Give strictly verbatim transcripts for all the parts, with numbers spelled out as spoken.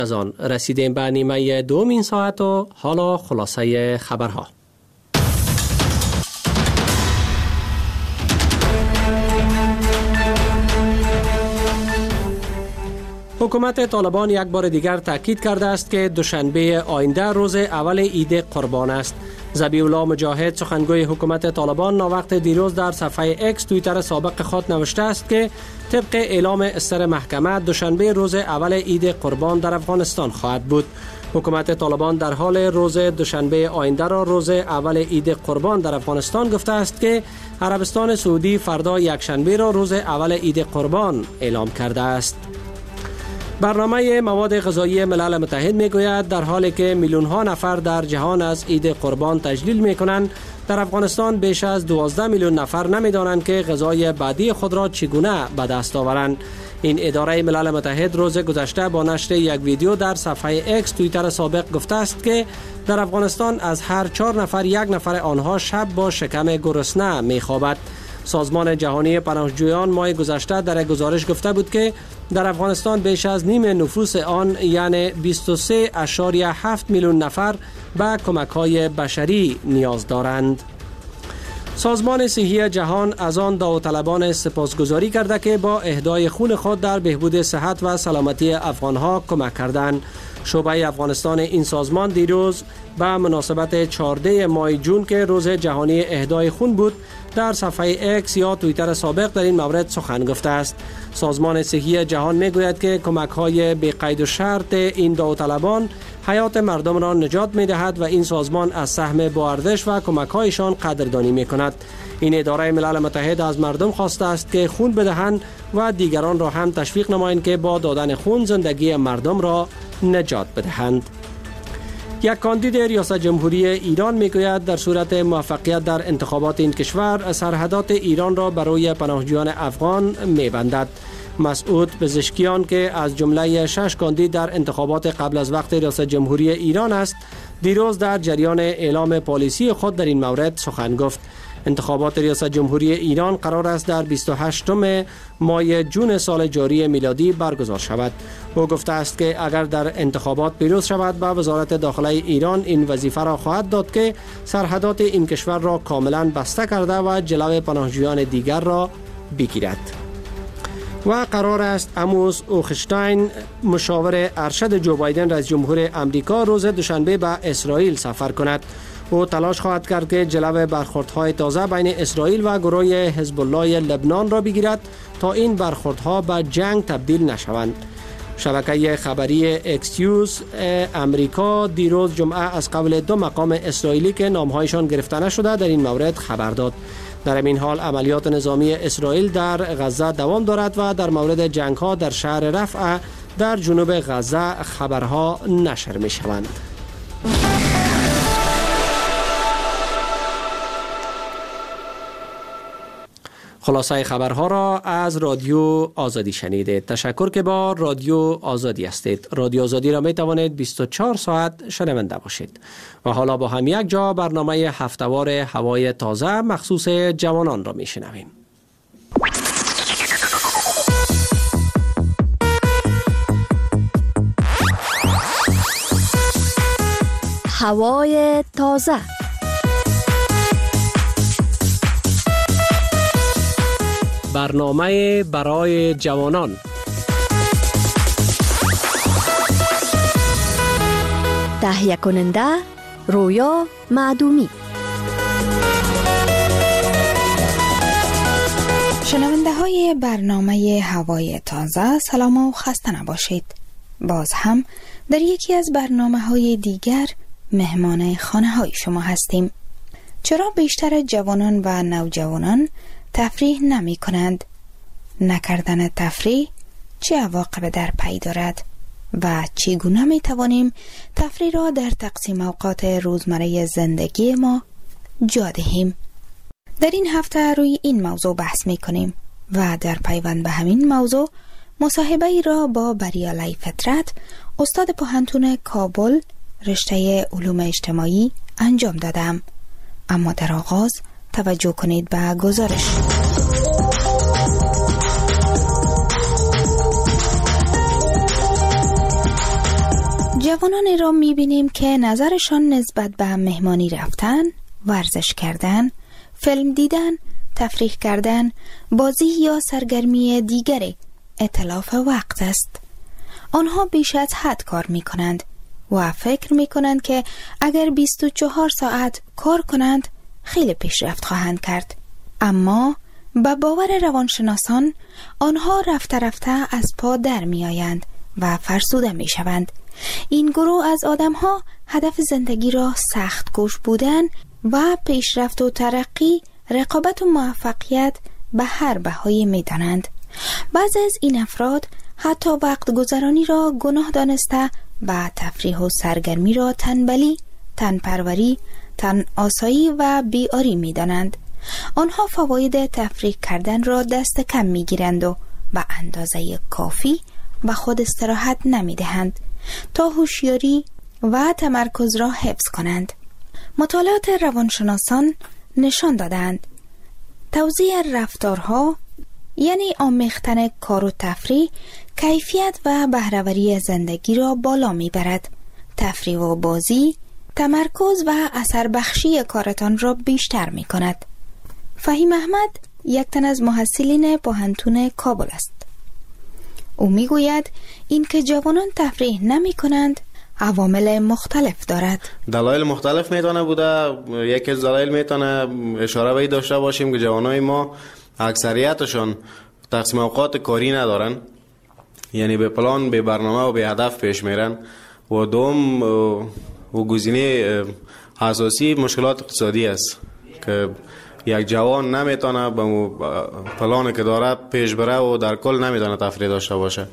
از آن رسیدیم به نیمه دوم این ساعت و حالا خلاصه خبرها. حکومت طالبان یک بار دیگر تاکید کرده است که دوشنبه آینده روز اول عید قربان است. ذبیح الله مجاهد سخنگوی حکومت طالبان ناوقت دیروز در صفحه اکس توییتر سابق خود نوشته است که طبق اعلام استر محکمه دوشنبه روز اول عید قربان در افغانستان خواهد بود. حکومت طالبان در حال روز دوشنبه آینده را روز اول عید قربان در افغانستان گفته است که عربستان سعودی فردا یکشنبه را روز اول عید قربان اعلام کرده است. برنامه مواد غذایی ملل متحد میگوید در حالی که میلیون ها نفر در جهان از عید قربان تجلیل میکنند، در افغانستان بیش از دوازده میلیون نفر نمیدانند که غذای بعدی خود را چگونه به دست آورند. این اداره ملل متحد روز گذشته با نشر یک ویدیو در صفحه اکس توییتر سابق گفته است که در افغانستان از هر چهار نفر یک نفر آنها شب با شکم گرسنه میخوابد. سازمان جهانی پناهجویان ماه گذشته در گزارش گفته بود که در افغانستان بیش از نیم نفوس آن یعنی بیست و سه اشاریه هفت میلیون نفر به کمک‌های بشری نیاز دارند. سازمان صحی جهان از آن داوطلبان سپاسگزاری کرده که با اهدای خون خود در بهبود صحت و سلامتی افغانها کمک کردند. شعبه افغانستان این سازمان دیروز به مناسبت چهاردهم ماه جون که روز جهانی اهدای خون بود در صفحه اکس یا توییتر سابق در این مورد سخن گفته است. سازمان صحی جهان میگوید که کمک‌های بی قید و شرط این داوطلبان حیات مردم را نجات می‌دهد و این سازمان از سهم با ارزش و کمک‌هایشان قدردانی می‌کند. این اداره ملل متحد از مردم خواسته است که خون بدهند و دیگران را هم تشویق نمایند که با دادن خون زندگی مردم را نجات بدهند. یک کاندید ریاست جمهوری ایران میگوید در صورت موفقیت در انتخابات این کشور سرحدات ایران را برای پناهجویان افغان میبندد. مسعود پزشکیان که از جمله شش کاندید در انتخابات قبل از وقت ریاست جمهوری ایران است، دیروز در جریان اعلام پالیسی خود در این مورد سخن گفت. انتخابات ریاست جمهوری ایران قرار است در بیست و هشتم ماه جون سال جاری میلادی برگزار شود. او گفته است که اگر در انتخابات پیروز شود به وزارت داخله ایران این وظیفه را خواهد داد که سرحدات این کشور را کاملا بسته کرده و جلو پناهجویان دیگر را بگیرد. و قرار است اموس اوخشتاین مشاور ارشد جو بایدن رئیس جمهور امریکا روز دوشنبه به اسرائیل سفر کند. او تلاش خواهد کرد که جلو برخوردهای تازه بین اسرائیل و گروه حزب الله لبنان را بگیرد تا این برخوردها به جنگ تبدیل نشوند. شبکه خبری اکسیوس امریکا دیروز جمعه از قبل دو مقام اسرائیلی که نامهایشان گرفته نشده در این مورد خبر داد. در این حال عملیات نظامی اسرائیل در غزه دوام دارد و در مورد جنگ‌ها در شهر رفح در جنوب غزه خبرها نشر می‌شوند. خلاصه خبرها را از رادیو آزادی شنیدید. تشکر که با رادیو آزادی هستید. رادیو آزادی را می توانید بیست و چهار ساعت شنونده باشید. و حالا با هم یک جا برنامه هفته‌وار هوای تازه مخصوص جوانان را می شنویم. هوای تازه. برنامه برای جوانان. تهیه کننده رویا معدومی. شنونده های برنامه هوای تازه سلام و خسته نباشید. باز هم در یکی از برنامه های دیگر مهمان خانه های شما هستیم. چرا بیشتر جوانان و نوجوانان تفریح نمی کنند؟ نکردن تفریح چه عواقب در پی دارد؟ و چگونه می توانیم تفریح را در تقسیم اوقات روزمره زندگی ما جا دهیم؟ در این هفته روی این موضوع بحث می کنیم و در پیوند به همین موضوع مصاحبه ای را با بریالی فطرت استاد پوهنتون کابل رشته علوم اجتماعی انجام دادم. اما در آغاز توجه کنید به گزارش. جوانانی را می‌بینیم که نظرشان نسبت به مهمانی رفتن، ورزش کردن، فیلم دیدن، تفریح کردن، بازی یا سرگرمی دیگری اتلاف وقت است. آنها بیش از حد کار می‌کنند و فکر می‌کنند که اگر بیست و چهار ساعت کار کنند خیلی پیشرفت خواهند کرد. اما به باور روانشناسان آنها رفته رفته از پا در می‌آیند و فرسوده می‌شوند. این گروه از آدم‌ها هدف زندگی را سخت کوش بودن و پیشرفت و ترقی، رقابت و موفقیت به هر بهایی می‌دانند. بعضی از این افراد حتی وقت گذرانی را گناه دانسته و تفریح و سرگرمی را تنبلی، تنپروری، تن آسایی و بیاری می‌دانند. آنها فواید تفریح کردن را دست کم می‌گیرند و به اندازه کافی به خود استراحت نمی‌دهند تا هوشیاری و تمرکز را حفظ کنند. مطالعات روانشناسان نشان دادند توزیع رفتارها، یعنی آمیختن کار و تفریح، کیفیت و بهره‌وری زندگی را بالا می‌برد. تفریح و بازی تمرکز و اثر بخشی کارتان را بیشتر می‌کند. فهیم احمد یک تن از محصلین پوهنتون کابل است. او میگوید این که جوانان تفریح نمی کنند عوامل مختلف دارد. دلایل مختلف میتونه بوده. یکی از دلایل میتونه اشاره به این داشته باشیم که جوانای ما اکثریتشون تقسیم اوقات کاری ندارن، یعنی به پلان، به برنامه و به هدف پیش میرن. و دوم و گزینه اساسی مشکلات اقتصادی است که یک جوان نمیتونه به پلانی که داره پیش بره و در کل نمیتونه تفریح داشته باشه.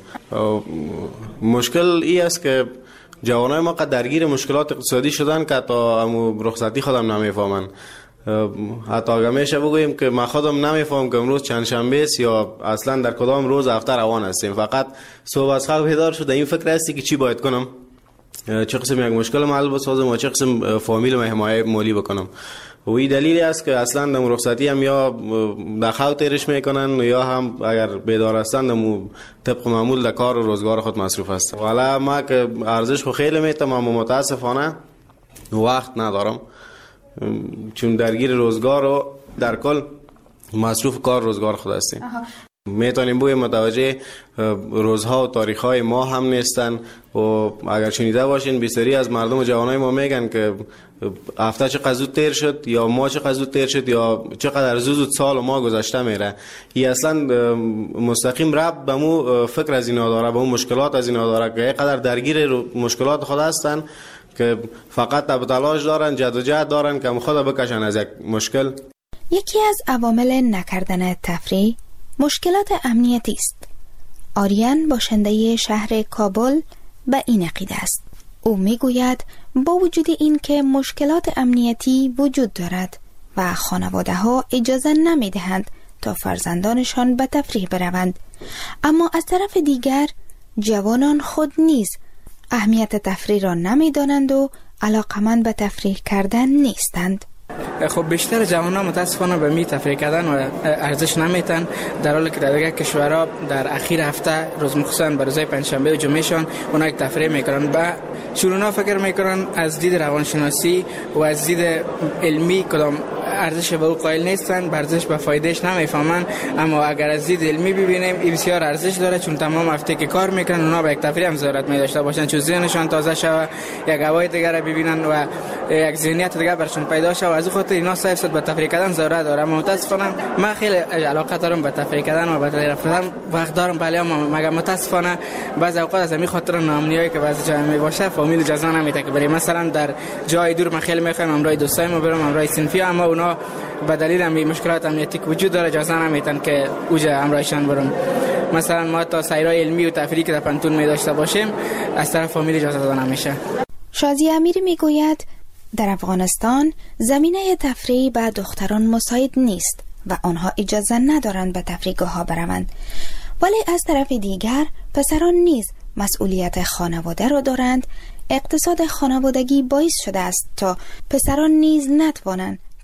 مشکل ای است که جوانای ما قد درگیر مشکلات اقتصادی شدن که تا امو رخصتی خودم نمیفهمن. حتی اگه میشه بگوییم که ما خودم نمیفهم که امروز چند شنبه است یا اصلا در کدام روز هفته روان هستیم. فقط صبح از خواب بیدار شده این فکر هستی که چی باید کنم، چه قسم یک مشکل محل بسازم و چه قسم فامیل و حمایت مالی بکنم. و این دلیلی است که اصلا در رخصتی هم یا در خواب تیرش میکنن یا هم اگر بیدار هستن در طبق معمول در کار و روزگار خود مصروف هست. والا ما که ارزش خو خیلی میتم اما متاسفانه وقت ندارم، چون درگیر روزگار و در کل مصروف کار روزگار خود هستیم. میتونیم بگوییم متوجه روزها و تاریخهای ما هم نیستن. و اگر شنیده باشین بسیاری از مردم و جوانای ما میگن که هفته چقدر زود تیر شد یا ماه چقدر زود تیر شد یا چقدر زود سال و ماه گذشته میره. این اصلا مستقیم ربط به مو فکر از اینا داره، به مو مشکلات از اینا داره که اینقدر درگیر مشکلات خود هستن که فقط تب تلاش دارن، جد و جهد دارن که خود بکشن از یک مشکل. یکی از عوامل نکردن تفریح مشکلات امنیتی است. آریان باشنده شهر کابل به این عقیده است. او میگوید با وجود این که مشکلات امنیتی وجود دارد و خانواده ها اجازه نمی دهند تا فرزندانشان به تفریح بروند، اما از طرف دیگر جوانان خود نیز اهمیت تفریح را نمی دانند و علاقمند به تفریح کردن نیستند. خب بیشتر جوانان متاسفانه به می تفریح کردن و ارزش نمیتن، در حالی که در دیگر کشورها در اخیر هفته روز مخصوصا به روزهای پنجشنبه و جمعهشان اونا یک تفریح میکنن. با شروعا فکر میکنن از دید روانشناسی و از دید علمی کدام ارزش به او قائل نیستن، ارزش به فایدهش نمیفهمن. اما اگر از دید علمی ببینیم این بسیار ارزش داره، چون تمام هفته که کار میکنن اونا به یک تفریح هم ضرورت می داشته باشن، چون ذهنشان تازه شوه، یک هوای دیگر رو ببینن و یک ذهنیت دیگر برشون پیدا شه و از خاطر اینا صرف صد به تفریح کردن ضرورت داره. اما متاسفانه من خیلی علاقه دارم به تفریح کردن و به تفریح رفتن، وقت دارم، ولی اما مگه متاسفانه بعضی اوقات از همین خاطر ناامنیایی که بعضی جای می باشه فامیل اجازه نمیده که بریم. مثلا در جای دور من خیلی میخوام امرای دوستایم برم، امرای صنفی، اما اونا به دلیل همین مشکلات امنیتی که وجود داره اجازه نمیدن که اوجا امرایشان برم. مثلا ما تا سیرای علمی و تفریحی که در پنتون می داشته باشیم از طرف فامیل اجازه داده نمیشه. شازی امیری میگوید در افغانستان زمینه تفریح به دختران مساعد نیست و آنها اجازه ندارند به تفریحگاه ها بروند، ولی از طرف دیگر پسران نیز مسئولیت خانواده را دارند. اقتصاد خانوادگی باعث شده است تا پسران نیز نتوانند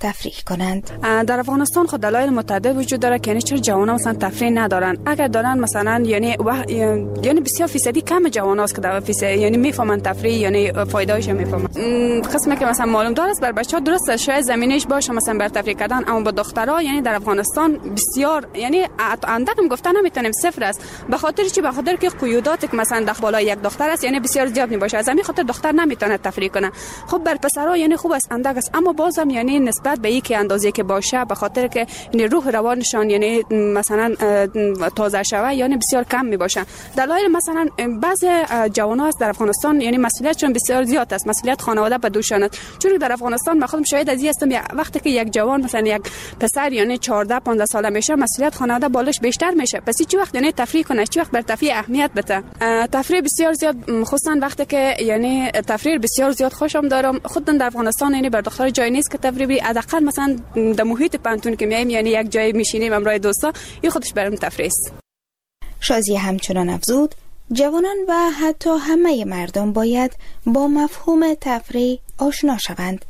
تفریح کنند. در افغانستان خود دلایل متعدد وجود داره که یعنی چرا جوانان مثلا تفریح ندارن. اگر دارن مثلا یعنی و... یعنی بسیار فیصدی کم جواناست که در فیصد یعنی میفهمن تفریح یعنی فایده‌اش میفهمن. قسمی که مثلا معلوم داره بر بچه‌ها درسته شاید زمینش باشه مثلا بر تفریح کردن، اما با دخترها یعنی در افغانستان بسیار یعنی اندکم گفتن نمیتونیم صفر است. به خاطر چی؟ به خاطر که قیوداتی که مثلا داخل بالای یک دختر است یعنی بسیار زیاد میباشه، از همین خاطر دختر نمیتونه تفریح کنه. خب بر پسرها یعنی خوب است اندک است، اما بازم یعنی نسبت به یک اندازه که باشه به خاطر که یعنی روح روانشان یعنی مثلا تازه شوه یعنی بسیار کم میباشه. دلایل مثلا بعضی جوانان در افغانستان یعنی مسئولیتشون بسیار زیاد است، مسئولیت خانواده به دوشان است. چون در افغانستان من خودم شاهد از این هستم وقتی که یک جوان مثلا یک پسر یعنی چهارده پانزده ساله میشه مسئولیت خانواده بالش بیشتر میشه. پس چی وقت یعنی تفریح کنه، چی وقت بر تفریح اهمیت بده. تفریح بسیار زیاد خصوصا وقتی که یعنی تفریح بسیار زیاد خوشم دارم. خود در افغانستان یعنی بر دختر جای نیست که تفریح بری، حداقل مثلا در محیط پانتون که میایم یعنی یک جای میشینیم همراه دوستا، این خودش برام تفریح است. شازیه همچنان افزود جوانان و حتی همه مردم باید با مفهوم تفریح آشنا شوند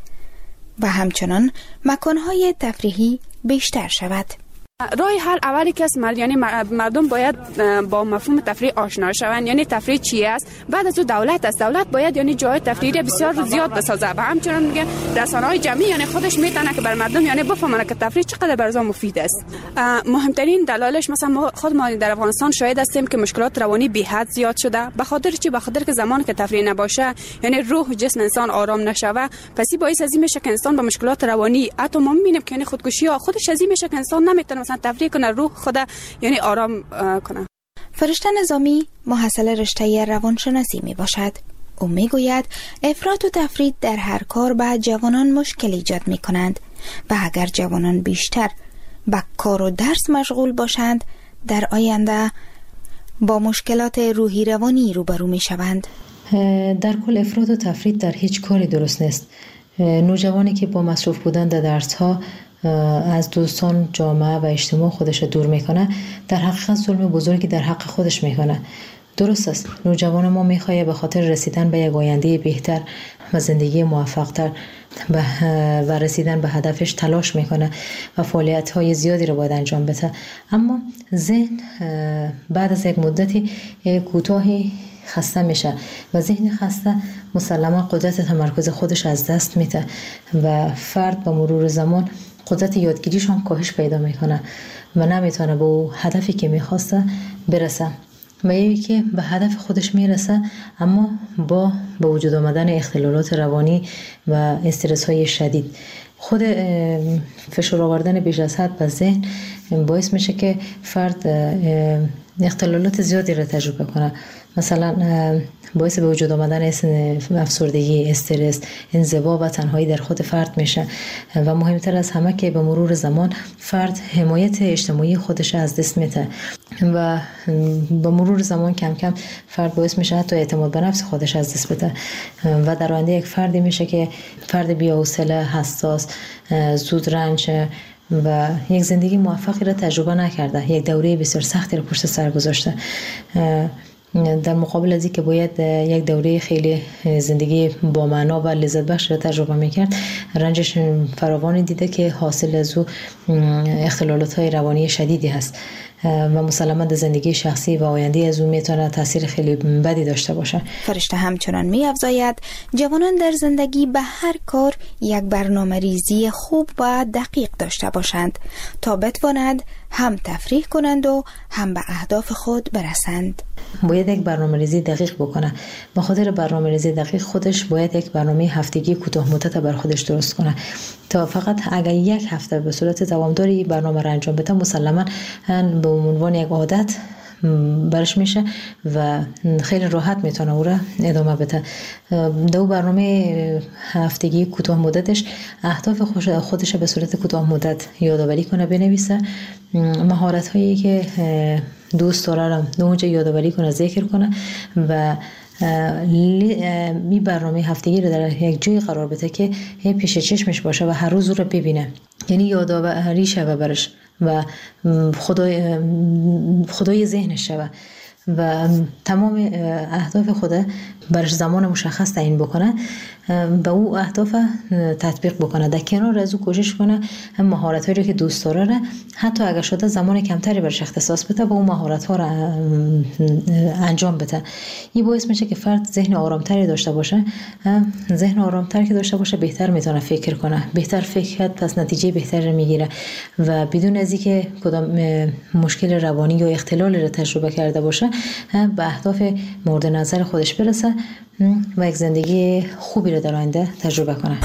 و همچنان مکانهای تفریحی بیشتر شود. راه حل اولی که است یعنی مردم باید با مفهوم تفریح آشنا شوند. یعنی تفریح چی است؟ بعد از اون دولت است. دولت باید یعنی جای تفریحی بسیار زیاد بسازه و همچنین میگه رسانه‌های جمعی یعنی خودش میتونه که بر مردم یعنی بفهمونه که تفریح چقدر برای مفید است. مهمترین دلایلش مثلا ما خود ما در افغانستان شاهد هستیم که مشکلات روانی بی حد زیاد شده. به خاطر چی؟ به خاطر که زمانی که تفریح نباشه یعنی روح و جسم انسان آرام نشوه، پس این باعث از این میشه که انسان با مشکلات روانی حتی ما میبینیم که یعنی خودکشی ها خودش از این میشه که انسان نمیتونه مثلا تفریح کنه، روح خدا یعنی آرام کنه. فرشته نظامی محصل رشته روانشناسی می باشد. او می گوید افراط و تفرید در هر کار به جوانان مشکل ایجاد می کنند و اگر جوانان بیشتر به کار و درس مشغول باشند در آینده با مشکلات روحی روانی روبرو می شوند. در کل افراط و تفرید در هیچ کاری درست نیست. نوجوانی که با مصروف بودن در درس ها از دوستان، جامعه و اجتماع خودش دور میکنه در حقیقت ظلم بزرگی در حق خودش میکنه. درست است نوجوان ما میخواد به خاطر رسیدن به یک آینده بهتر و زندگی موفق‌تر و رسیدن به هدفش تلاش میکنه و فعالیت‌های زیادی رو باید انجام بده، اما ذهن بعد از یک مدتی کوتاهی خسته میشه و ذهن خسته مسلما قدرت تمرکز خودش از دست میده و فرد با مرور زمان قدرت یادگیریش هم کاهش پیدا میکنه و نمیتونه به اون هدفی که میخواسته برسه و یکی که به هدف خودش میرسه اما با به وجود آمدن اختلالات روانی و استرس های شدید. خود فشار آوردن بیش از حد به ذهن باعث میشه که فرد اختلالات زیادی را تجربه کنه، مثلا باعث به وجود آمدن افسردگی، استرس، انزوا و تنهایی در خود فرد میشه و مهمتر از همه که به مرور زمان فرد حمایت اجتماعی خودش از دست میده و به مرور زمان کم کم فرد باعث میشه حتی اعتماد به نفس خودش از دست بده و در آینده یک فردی میشه که فرد بی‌حوصله، حساس، زود رنج و یک زندگی موفقی را تجربه نکرده، یک دوره بسیار سختی را پشت سر گذاشته، در مقابل از اینکه باید یک دوره خیلی زندگی با معنا و لذت بخش را تجربه میکرد، رنجش فراوانی دیده که حاصل از او اختلالات های روانی شدیدی هست و مسلماً در زندگی شخصی و آینده از او میتونه تاثیر خیلی بدی داشته باشه. فرشته همچنان می‌افزاید جوانان در زندگی به هر کار یک برنامه ریزی خوب و دقیق داشته باشند تا بتوانند هم تفریح کنند و هم به اهداف خود برسند. باید یک برنامه ریزی دقیق بکنه. به خاطر برنامه ریزی دقیق خودش باید یک برنامه هفتگی کوتاه مدت بر خودش درست کنه تا فقط اگر یک هفته به صورت دوامداری برنامه را انجام بده مسلماً به عنوان یک عادت برش میشه و خیلی راحت میتونه او را ادامه بده. دو برنامه هفتگی کوتاه مدتش اهداف خودش به صورت کوتاه مدت یادآوری کنه، بنویسه، مهارت هایی که دوست داره رو اونجا یادآوری کنه، ذکر کنه و می برنامه هفتگی رو در یک جای قرار بده که پیش چشمش باشه و هر روز رو ببینه، یعنی یادآوری شوه برش و خدای خدای ذهنش شوه و تمام اهداف خود برش زمان مشخص تعیین بکنه، به او اهداف تطبیق بکنه. در کنار از او کوشش کنه هم مهارت هایی که دوست داره را حتی اگر شده زمان کمتری برش اختصاص بده با اون مهارت ها را انجام بده. این باعث میشه که فرد ذهن آرامتری داشته باشه. ذهن آرامتر که داشته باشه بهتر میتونه فکر کنه، بهتر فکر کرد پس نتیجه بهتری میگیره و بدون از اینکه کدام مشکل روانی یا اختلال را تجربه کرده باشه به اهداف مورد نظر خودش برسه و یک زندگی خوبی را در آینده تجربه کنه.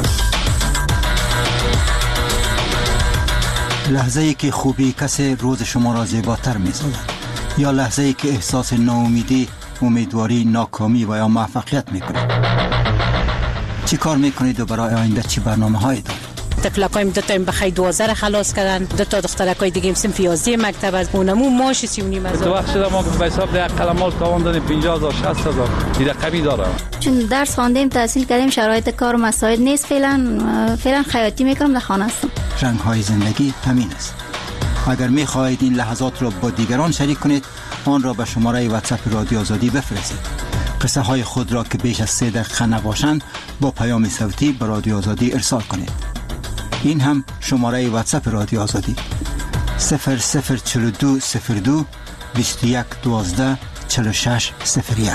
لحظه ای که خوبی کسی روز شما را زیباتر می‌سازد یا لحظه ای که احساس ناامیدی، امیدواری، ناکامی و یا موفقیت می‌کنید. چی کار می‌کنید و برای آینده چی برنامه‌هایی دارید؟ تفلکایم دو تا بخای دوازده خلاص کردن، دو تا دخترکای دیگه صنف یازده مکتب از اونمو ماش سی و نیم هزار. تو وقت شده ما به حساب ده قلمال تاوان دادیم پنجاه هزار شصت هزار دیگه کمی داره. چون درس خواندیم تحصیل کردیم شرایط کار و مساعد نیست، فعلا فعلا خیاطی میکنم در خانه هستم. رنگ‌های زندگی همین است. اگر می‌خواهید این لحظات را با دیگران شریک کنید آن را به شماره واتساپ رادیو آزادی بفرستید. قصه های خود را که بیش از سه دقیقه نباشند با پیام صوتی به رادیو آزادی ارسال کنید. این هم شماره واتساپ رادیو آزادی صفر صفر چهل و دو صفر دو بیست و یک دوازده چهل و شش صفر یک.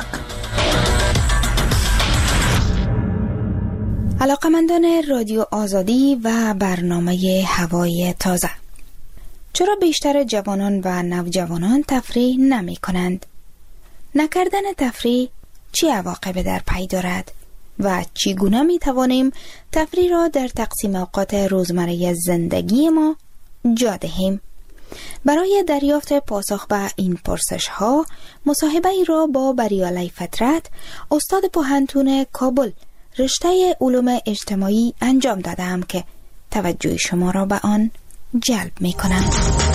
علاقمندان رادیو آزادی و برنامه هوای تازه، چرا بیشتر جوانان و نوجوانان تفریح نمی کنند؟ نکردن تفریح چه عواقبی در پی دارد؟ و چگونه می توانیم تفریح را در تقسیم اوقات روزمره زندگی ما جا دهیم؟ برای دریافت پاسخ به این پرسش ها مصاحبه ای را با بریالی فطرت، استاد پوهنتون کابل رشته علوم اجتماعی انجام دادم که توجه شما را به آن جلب می کنم.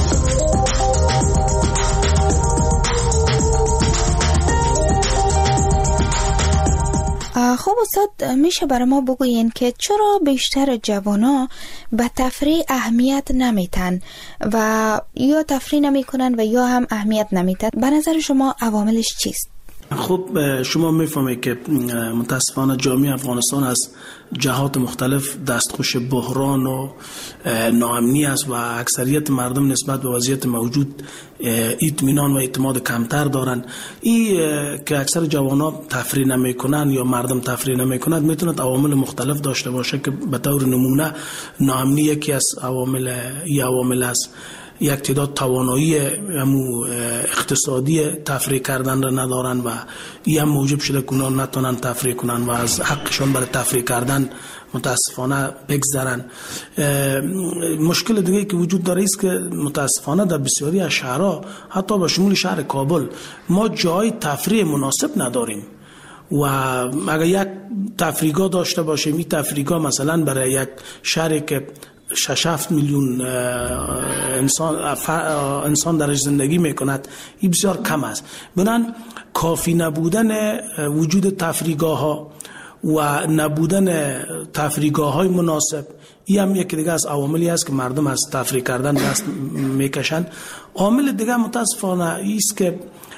خب استاد، میشه برای ما بگوین که چرا بیشتر جوانا به تفریح اهمیت نمیتن و یا تفریح نمیکنن و یا هم اهمیت نمیتن؟ به نظر شما عواملش چیست؟ خب شما میفهمید که متاسفانه جامعه افغانستان از جهات مختلف دستخوش بحران و ناامنی است و اکثریت مردم نسبت به وضعیت موجود اطمینان و اعتماد کمتر دارن. این که اکثر جوانان تفریح نمیکنن یا مردم تفریح نمیکنند میتونه عوامل مختلف داشته باشه که به طور نمونه ناامنی یکی از عوامل ای عوامل است. یک تعداد توانایی همو اقتصادی تفریح کردن را ندارن و این هم موجب شده که اونا نتونن تفریح کنن و از حقشون برای تفریح کردن متاسفانه بگذرن. مشکل دیگه که وجود داره است که متاسفانه در بسیاری از شهرها حتی به شمول شهر کابل ما جای تفریح مناسب نداریم و اگر یک تفریحگاه داشته باشیم این تفریحگاه مثلا برای یک شهری که شش هفت میلیون انسان انسان درش زندگی میکند این بسیار کم است. بنابراین کافی نبودن وجود تفریحگاه ها و نبودن تفریحگاه های مناسب این هم یکی دیگه از عواملی است که مردم از تفریح کردن دست میکشند. عامل دیگه متاسفانه است که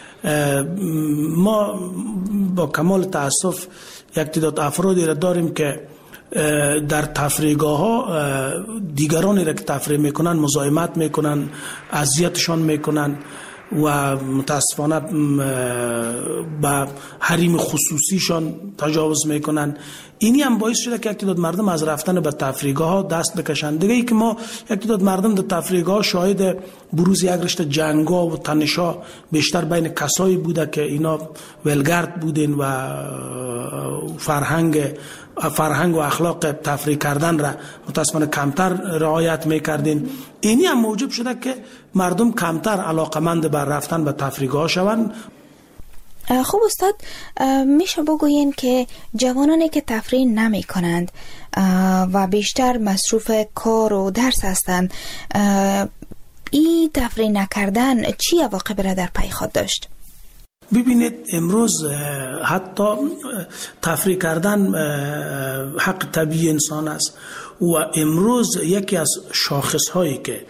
ما با کمال تاسف یک تعداد افرادی را داریم که در تفریحگاه ها دیگرانی را که تفریح میکنن مزاحمت میکنن، اذیتشان میکنن و متاسفانه با حریم خصوصیشان تجاوز میکنن. اینی هم باعث شده که یک تعداد مردم از رفتن به تفریحگاه ها دست بکشند. دیگه ای که ما یک تعداد مردم در تفریحگاه ها شاهد بروز یک رشته جنگا و تنشا بیشتر بین کسایی بوده که اینا ولگرد بودن و فرهنگ فرهنگ و اخلاق تفریح کردن را متاسفانه کمتر رعایت میکردین. اینی هم موجب شده که مردم کمتر علاقمند بر رفتن به تفریحگاه شوند. خب استاد، میشه بگوین که جوانانی که تفریح نمی کنند و بیشتر مصروف کار و درس هستند، این تفریح نکردن چی عواقب را در پی خود داشت؟ ببینید امروز حتی تفریح کردن حق طبیعی انسان است و امروز یکی از شاخص هایی که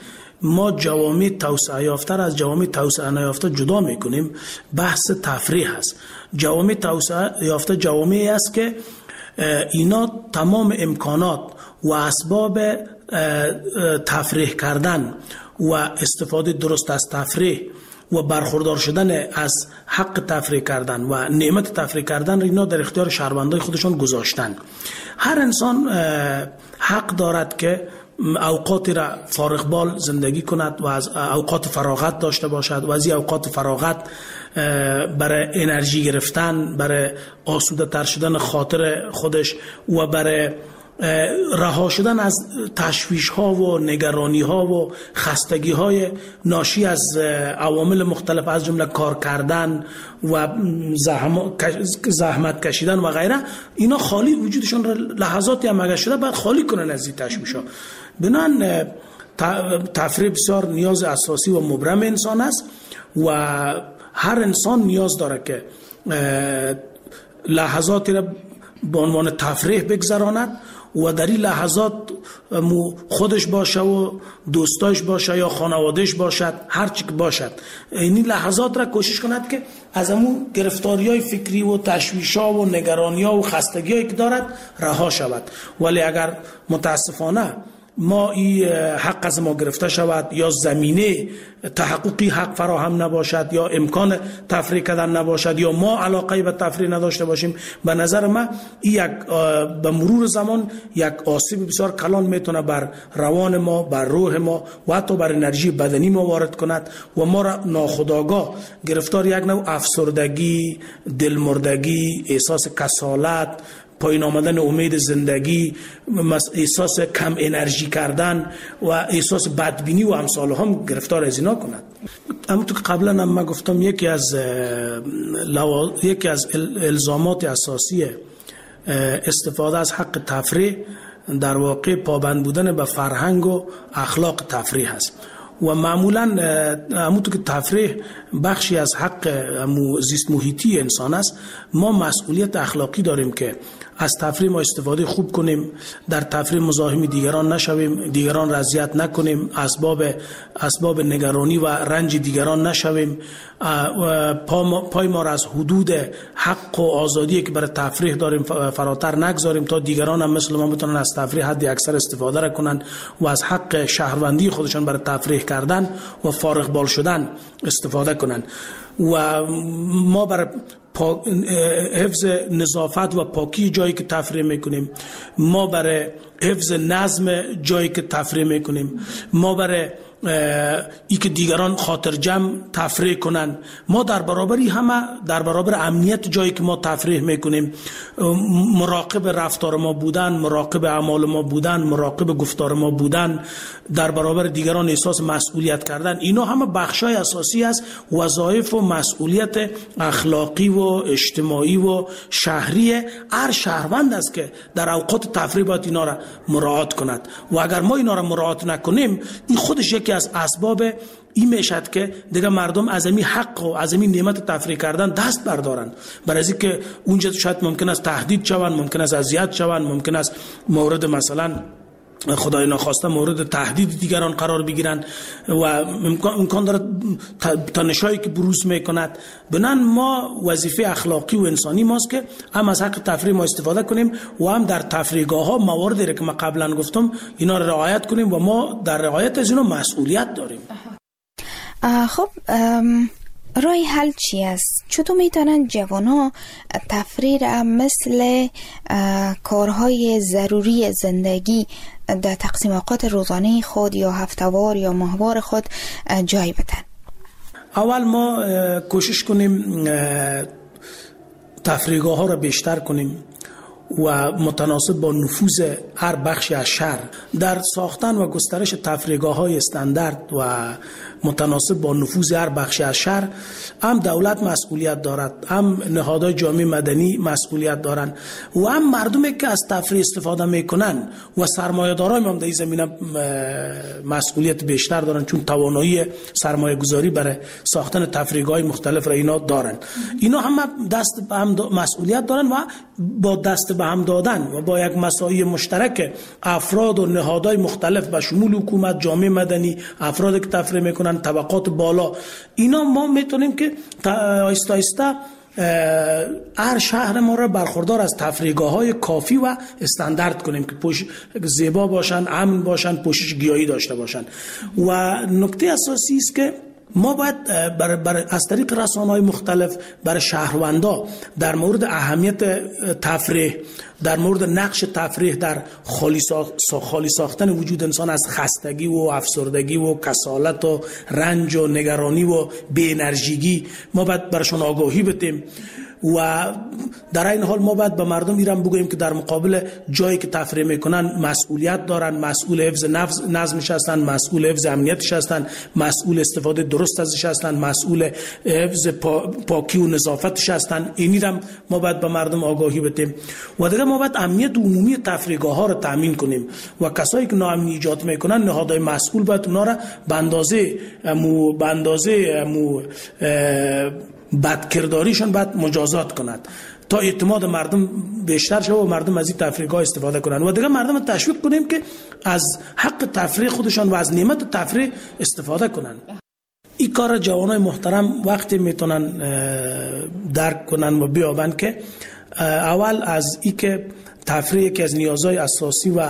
ما جوامع توسعه یافته را از جوامع توسعه نیافته جدا میکنیم. بحث تفریح هست. جوامع توسعه یافته جوامعی است که اینا تمام امکانات و اسباب تفریح کردن و استفاده درست از تفریح و برخوردار شدن از حق تفریح کردن و نعمت تفریح کردن را اینا در اختیار شهروندای خودشان گذاشتن. هر انسان حق دارد که اوقاتی را فارغ بال زندگی کند و از اوقات فراغت داشته باشد و از این اوقات فراغت برای انرژی گرفتن، برای آسوده تر شدن خاطر خودش و برای رها شدن از تشویش ها و نگرانی ها و خستگی های ناشی از عوامل مختلف از جمله کار کردن و زحمت کشیدن و غیره، اینا خالی وجودشون را لحظاتی هم اگر شده باید خالی کنن از این تشویش ها. بنان تفریح بسیار نیاز اساسی و مبرم انسان است و هر انسان نیاز داره که لحظاتی را به عنوان تفریح بگذراند و در این لحظات خودش باشه و دوستاش باشه یا خانوادهش باشد، هر چی که باشد، این لحظات را کوشش کند که از همون گرفتاری‌های فکری و تشویش‌ها و نگرانی‌ها و خستگی‌هایی که دارد رها شود. ولی اگر متاسفانه ما این حق از ما گرفته شود یا زمینه تحققی حق فراهم نباشد یا امکان تفریح کردن نباشد یا ما علاقه به تفریح نداشته باشیم، به نظر من این یک به مرور زمان یک آسیب بسیار کلان میتونه بر روان ما، بر روح ما و حتی بر انرژی بدنی ما وارد کند و ما را ناخودآگاه گرفتار یک نوع افسردگی، دلمردگی، احساس کسالت، پایین آمدن امید زندگی، احساس کم انرژی کردن و احساس بدبینی و امثال هم گرفتار از اینا کند. اما تو که قبلا هم من گفتم یکی از لوا... یکی از الزامات اساسی استفاده از حق تفریح در واقع پابند بودن به فرهنگ و اخلاق تفریح است و معمولا همونطور که تفریح بخشی از حق زیست محیطی انسان است، ما مسئولیت اخلاقی داریم که از تفریح ما استفاده خوب کنیم، در تفریح مزاحم دیگران نشویم، دیگران را اذیت نکنیم، اسباب اسباب نگرانی و رنج دیگران نشویم، پای ما را از حدود حق و آزادی که برای تفریح داریم فراتر نگذاریم تا دیگران هم مثل ما بتونن از تفریح حد اکثر استفاده را کنن و از حق شهروندی خودشان برای تفریح کردن و فارغ بال شدن استفاده کنن و ما برای حفظ نظافت و پاکی جایی که تفریح میکنیم، ما برای حفظ نظم جایی که تفریح میکنیم، ما برای ای که دیگران خاطر جمع تفریح کنن، ما در برابری همه در برابر امنیت جایی که ما تفریح میکنیم مراقب رفتار ما بودن، مراقب اعمال ما بودن، مراقب گفتار ما بودن، در برابر دیگران احساس مسئولیت کردن، اینا همه بخشای اساسی است وظایف و مسئولیت اخلاقی و اجتماعی و شهری هر شهروند است که در اوقات تفریح باید اینا را مراعات کند و اگر ما اینا را مراعات نکنیم این خودش یکی از اسباب این میشد که دیگه مردم از این حق و از این نعمت تفریح کردن دست بردارن، برای از اینکه اونجا شاید ممکن است تهدید شوند، ممکن است اذیت شوند، ممکن است مورد مثلا خدای ناخواسته مورد تهدید دیگران قرار بگیرن و امکان داره تنشایی که بروز میکند. بنان ما وظیفه اخلاقی و انسانی ماست که هم از حق تفریح ما استفاده کنیم و هم در تفریحگاه ها مواردی که من قبلا گفتم اینا رو رعایت کنیم و ما در رعایت از اینا مسئولیت داریم. خب راه حل چی است؟ چطور میتونن جوانا تفریح را مثل کارهای ضروری زندگی در تقسیم اوقات روزانه خود یا هفتهوار یا ماهوار خود جای بدن؟ اول ما کوشش کنیم تفریحگاه ها را بیشتر کنیم و متناسب با نفوذ هر بخشی از شهر در ساختن و گسترش تفریحگاه های استاندارد و متناسب با نفوذ هر بخشی از شهر هم دولت مسئولیت دارد، هم نهادهای جامعه مدنی مسئولیت دارند و هم مردمی که از تفریح استفاده میکنن و سرمایه‌داران هم در این زمینه مسئولیت بیشتر دارن چون توانایی سرمایه گذاری برای ساختن تفریحگاه های مختلف را اینا دارن. اینا هم دست هم مسئولیت دارن و با دست به هم دادن و با یک مساعی مشترک افراد و نهادهای مختلف به شمول حکومت، جامعه مدنی، افرادی که تفریح میکنن، طبقات بالا، اینا ما میتونیم که آیسته آیسته هر شهر ما را برخوردار از تفریحگاه‌های کافی و استاندارد کنیم که پوش زیبا باشن، امن باشن، پوشش گیاهی داشته باشن. و نکته اساسی است که ما باید بر بر از طریق رسانه‌های مختلف برای شهروندا در مورد اهمیت تفریح، در مورد نقش تفریح در خالی, ساخ... خالی ساختن وجود انسان از خستگی و افسردگی و کسالت و رنج و نگرانی و بی انرژیگی، ما باید برشون آگاهی بدیم. و در این حال ما باید به مردم ایران بگوییم که در مقابل جایی که تفریح میکنن مسئولیت دارن، مسئول حفظ نظمش هستن، مسئول حفظ امنیتش هستن، مسئول استفاده درست ازش هستن، مسئول حفظ پا، پاکی و نظافتش هستن. اینی هم ما باید به مردم آگاهی بدیم. و دیگه ما باید امنیت عمومی تفریحگاه ها رو تامین کنیم و کسایی که ناامنی ایجاد میکنن، نهادهای مسئول باید اونا را به اندازه مو به اندازه مو بدکرداریشون باید مجازات کند تا اعتماد مردم بیشتر شود و مردم از این تفریحگاه استفاده کنند. و دیگه مردم تشویق کنیم که از حق تفریح خودشان و از نعمت تفریح استفاده کنند. این کار جوانای محترم وقتی میتونن درک کنن و بیابن که اول از این که تفریح یکی از نیازهای اساسی و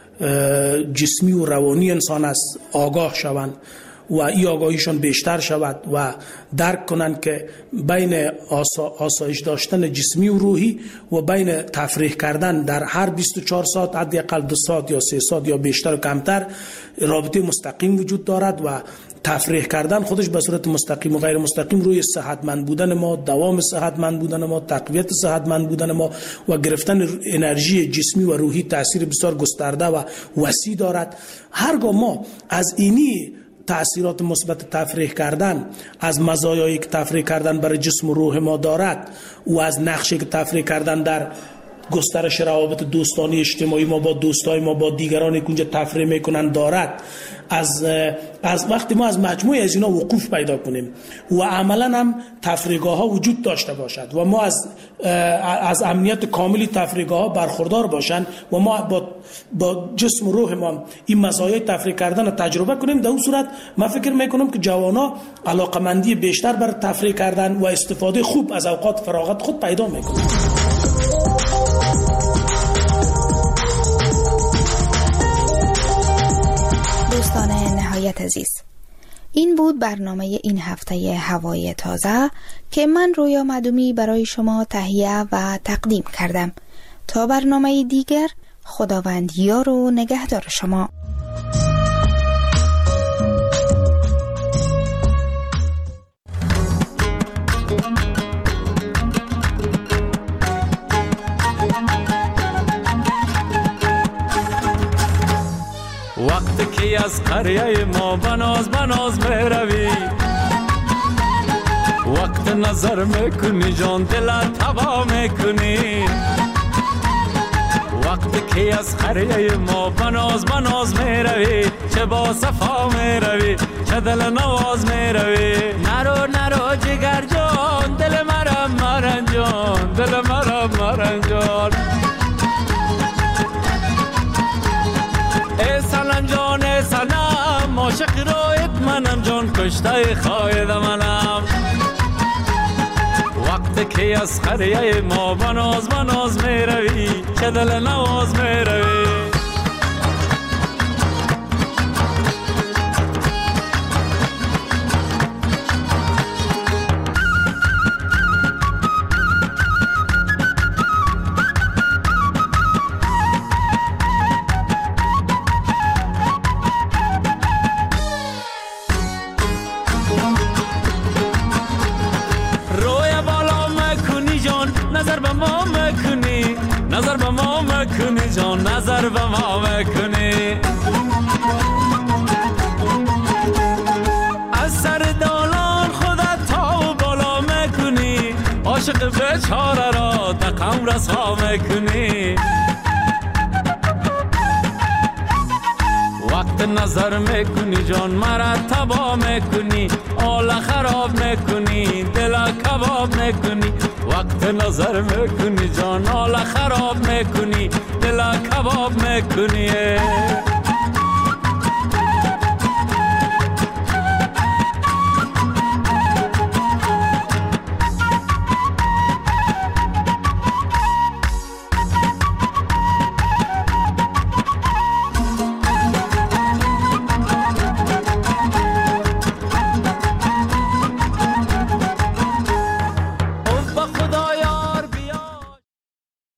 جسمی و روانی انسان است آگاه شوند و این آگاهیشون بیشتر شود و درک کنند که بین آسا، آسایش داشتن جسمی و روحی و بین تفریح کردن در هر بیست و چهار ساعت حداقل دو ساعت یا سه ساعت یا بیشتر و کمتر رابطه مستقیم وجود دارد و تفریح کردن خودش به صورت مستقیم و غیر مستقیم روی صحتمند بودن ما، دوام صحتمند بودن ما، تقویت صحتمند بودن ما و گرفتن انرژی جسمی و روحی تاثیر بسیار گسترده و وسیع دارد. هرگاه ما از اینی تأثیرات مثبت تفریح کردن، از مزایایی که تفریح کردن برای جسم و روح ما دارد و از نقشی که تفریح کردن در گسترش روابط دوستانی اجتماعی ما با دوستای ما با دیگرانی که اونجا تفریح میکنن دارد، از از وقتی ما از مجموعه از اینا وقوف پیدا کنیم و عملا هم تفریحگاه ها وجود داشته باشد و ما از از امنیت کاملی تفریحگاه ها برخوردار باشند و ما با با جسم و روح ما این مزایای تفریح کردن رو تجربه کنیم، در اون صورت من فکر میکنم که جوانا علاقمندی بیشتر بر تفریح کردن و استفاده خوب از اوقات فراغت خود پیدا میکنند. دوستان نهایت عزیز، این بود برنامه این هفته هوای تازه که من رویا معدومی برای شما تهیه و تقدیم کردم. تا برنامه دیگر، خداوند یار و نگهدار شما. وقتی که از قریه ما بناز بناز میروی، وقت نظر میکنی جان دلت تبا میکنی، وقتی که از قریه ما بناز بناز میروی، چه با صفا میروی چه دل نواز میروی. نرو نرو جگر جان دل مرم مرن جان، دل مرم مرن جان. ای سلام جان ای سلام، عاشق رویت منم جان، کشته خواهد منم. وقتی که از قریه ما بناز بناز میروی، چه دل نواز میروی. نظر به ما میکنی، نظر به ما میکنی جان، نظر به ما میکنی. از سر دالان خودت تا بالا میکنی، عاشق بیچاره را دقم رسوا میکنی. وقت نظر میکنی جان مرا تبا میکنی، حال خراب میکنی، دل کباب میکنی. وقت نظر میکنی جان حال خراب میکنی دل کباب میکنی